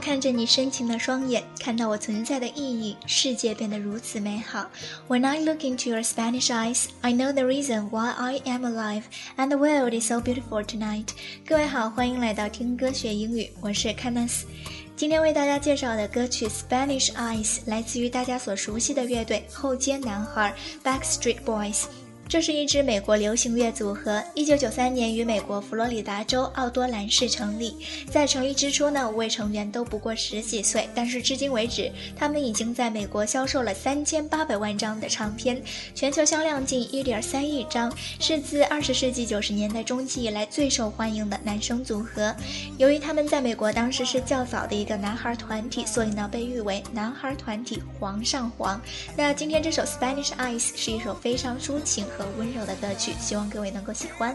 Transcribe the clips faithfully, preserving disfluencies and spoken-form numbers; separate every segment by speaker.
Speaker 1: 看着你深情的双眼，看到我存在的意义，世界变得如此美好。When I look into your Spanish eyes, I know the reason why I am alive, and the world is so beautiful tonight. 各位好，欢迎来到听歌学英语，我是 Candice。今天为大家介绍的歌曲 Spanish Eyes 来自于大家所熟悉的乐队后街男孩 Backstreet Boys。这是一支美国流行乐组合，一九九三年于美国佛罗里达州奥多兰市成立。在成立之初呢，五位成员都不过十几岁，但是至今为止，他们已经在美国销售了三千八百万张的唱片，全球销量近一点三亿张，是自二十世纪九十年代中期以来最受欢迎的男生组合。由于他们在美国当时是较早的一个男孩团体，所以呢被誉为男孩团体皇上皇。那今天这首 Spanish Eyes 是一首非常抒情和温柔的歌曲，希望各位能够喜欢。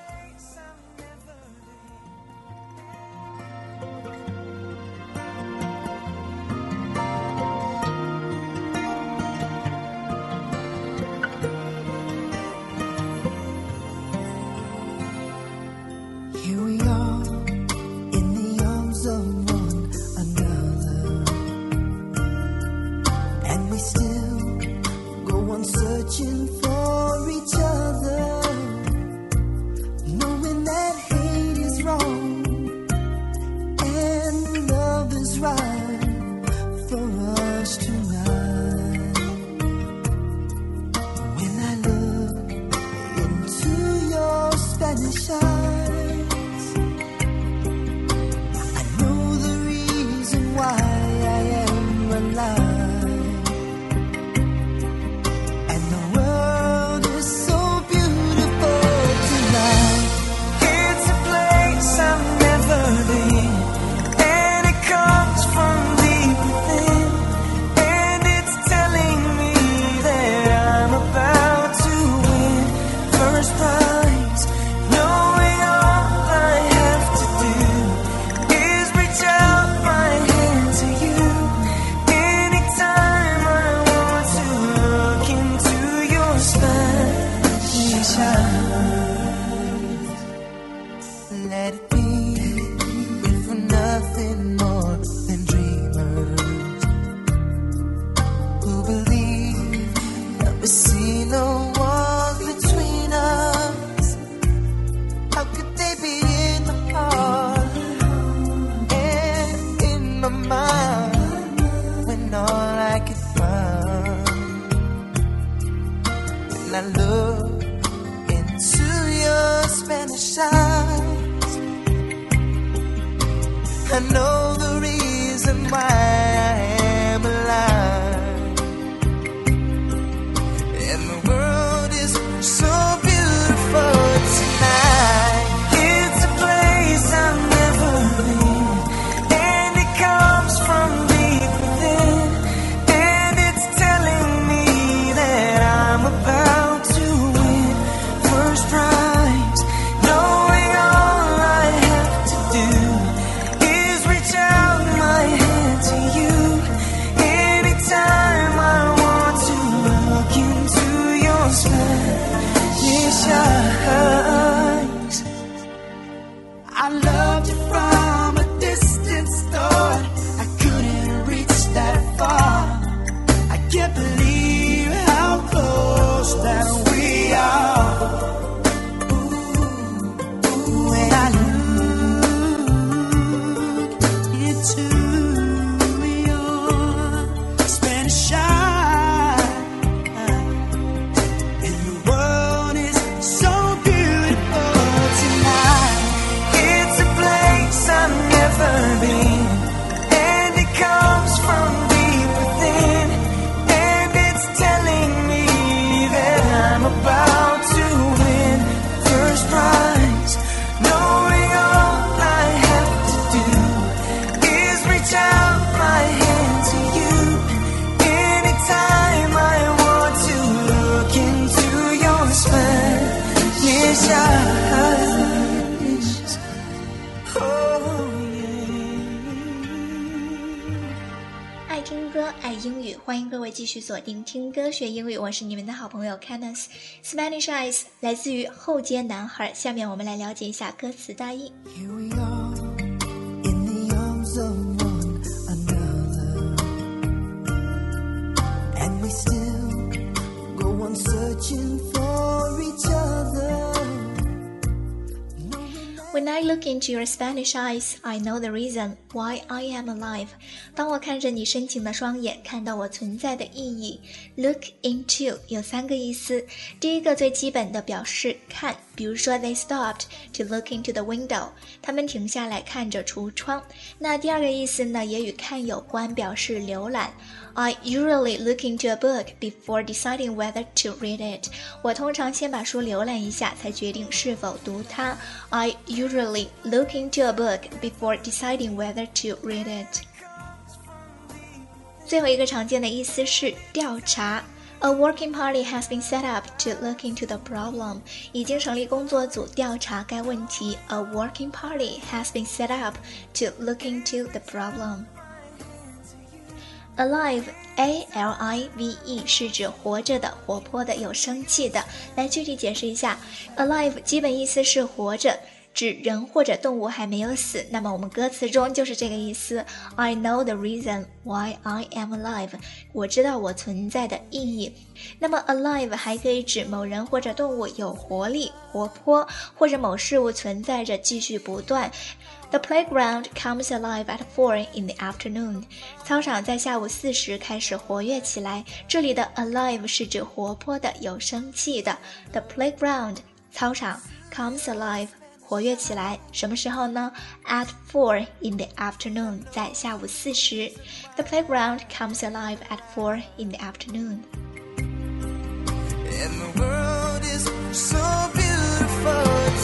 Speaker 2: I look into your Spanish eyes, I know the reason why I am alive, and the world is so beautiful tonight. It's a place I've never been, and it comes from deep within, and it's telling me that I'm about I loved you from a distance, thought I couldn't reach that far. I can't believe how close that we are. Ooh, ooh, when I look into your Spanish eyes, and the world is so beautiful tonight. I've never been, and it comes from deep within, and it's telling me that I'm about to win first prize, knowing all I have to do is reach out my hand to you anytime I want to look into your Spanish eyes. Oh,
Speaker 1: 爱听歌爱英语，欢迎各位继续锁定听歌学英语，我是你们的好朋友 Candice。 Spanish Eyes 来自于后街男孩，下面我们来了解一下歌词大意。
Speaker 2: Here we are in the arms of one we still go on searching for each other?When
Speaker 1: I look into your Spanish eyes, I know the reason why I am alive. 当我看着你深情的双眼，看到我存在的意义。Look into 有三个意思，第一个最基本的表示看，比如说 they stopped to look into the window， 他们停下来看着橱窗。那第二个意思呢，也与看有关，表示浏览。I usually look into a book before deciding whether to read it. 我通常先把书浏览一下，才决定是否读它。I usually look into a book before deciding whether to read it. 最后一个常见的意思是调查。A working party has been set up to look into the problem. 已经成立工作组调查该问题。A working party has been set up to look into the problem.Alive, A L I V E 是指活着的、活泼的、有生气的。来具体解释一下 ，alive 基本意思是活着，指人或者动物还没有死。那么我们歌词中就是这个意思。I know the reason why I am alive. 我知道我存在的意义。那么 alive 还可以指某人或者动物有活力、活泼，或者某事物存在着继续不断。The playground comes alive at four in the afternoon. 操场在下午四时开始活跃起来。这里的 alive 是指活泼的、有生气的。The playground 操场 comes alive 活跃起来，什么时候呢？ At four in the afternoon 在下午四时。The playground comes alive at four in the afternoon.
Speaker 2: And the world is so beautiful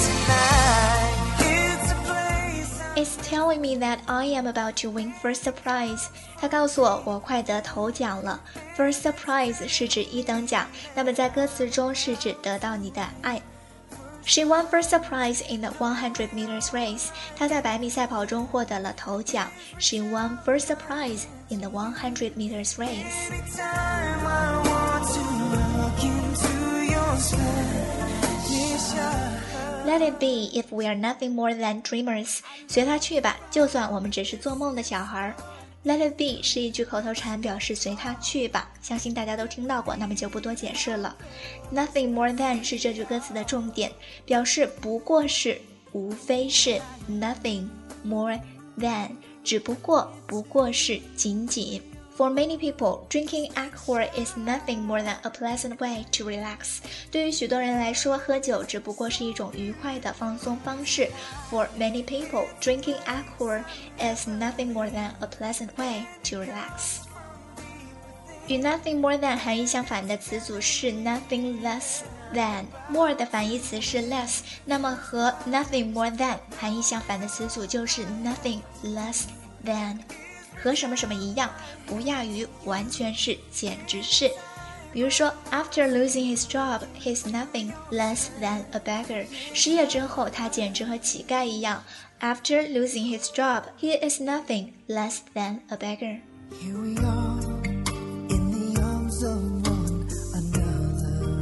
Speaker 2: tonight.It's
Speaker 1: telling me that I am about to win first prize. 它告诉我我快得头奖了。First prize 是指一等奖，那么在歌词中是指得到你的爱。She won first prize in the one hundred meters race. 她在百米赛跑中获得了头奖。She won first prize in the one hundred meters race.
Speaker 2: Every time I want to look into your Spanish
Speaker 1: eyes.Let it be if we are nothing more than dreamers. 随它去吧，就算我们只是做梦的小孩。Let it be 是一句口头禅，表示随它去吧，相信大家都听到过，那么就不多解释了。Nothing more than 是这句歌词的重点，表示不过是，无非是。Nothing more than 只不过，不过是，仅仅。For many people, drinking alcohol is nothing more than a pleasant way to relax. 对于许多人来说，喝酒只不过是一种愉快的放松方式。For many people, drinking alcohol is nothing more than a pleasant way to relax. 与 nothing more than 含义相反的词组是 nothing less than. More 的反义词是 less， 那么和 nothing more than 含义相反的词组就是 nothing less than。和什么什么一样，不亚于，完全是，简直是。比如说 After losing his job, he's nothing less than a beggar. 失业之后，他简直和乞丐一样。After losing his job, he is nothing less than a beggar.
Speaker 2: Here we are, in the arms of one another.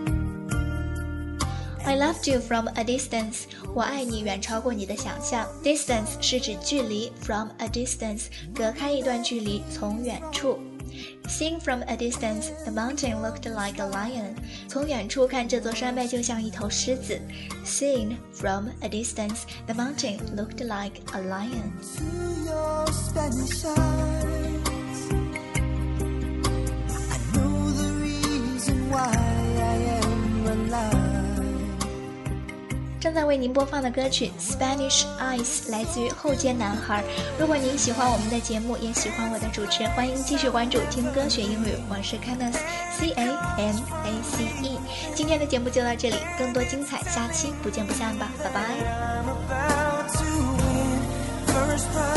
Speaker 1: I loved you from a distance. 我爱你远超过你的想象。Distance 是指距离 from a distance 隔开一段距离，从远处。Seeing from a distance, the mountain looked like a lion. 从远处看这座山脉就像一头狮子。Seeing from a distance, the mountain looked like a lion.
Speaker 2: To your Spanish eyes, I know the reason why I am alive.
Speaker 1: 正在为您播放的歌曲 Spanish Eyes 来自于后街男孩。如果您喜欢我们的节目，也喜欢我的主持，欢迎继续关注听歌学英语，我是 Candace C A M A C E。 今天的节目就到这里，更多精彩下期不见不散吧，拜拜。